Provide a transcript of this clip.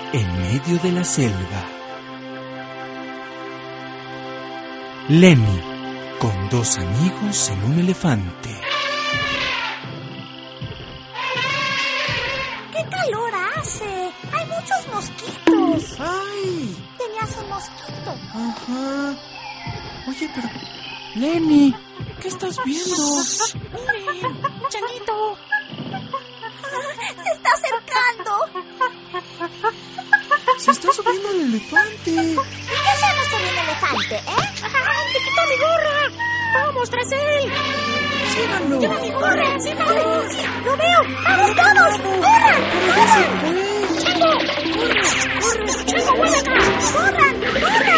en medio de la selva. Lenny, con dos amigos en un elefante. ¡Qué calor hace! ¡Hay muchos mosquitos! ¡Ay! Tenías un mosquito. Ajá. Oye, pero... Lenny, ¿qué estás viendo? ¡Miren! ¡Changuito! ¡Se está acercando! Se está subiendo el elefante. ¿Y qué hacemos con un elefante, ¡te quitó mi gorra! ¡Vamos tras él! Síganlo. ¡Lleva mi gorra! ¡Síganlo! ¡Sí, lo veo! ¡Vamos todos! ¡Corran! Pero ya se fue. ¡Chango! ¡Corre! ¡Chango, vuelve acá! ¡Corran! ¡Corran!